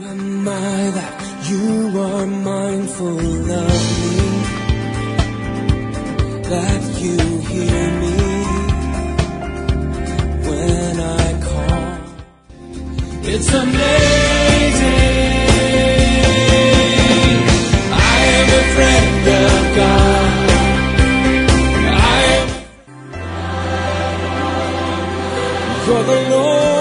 am I that you are mindful of me, that you hear me when I call? It's amazing. I am a friend of God. I am. You're the Lord.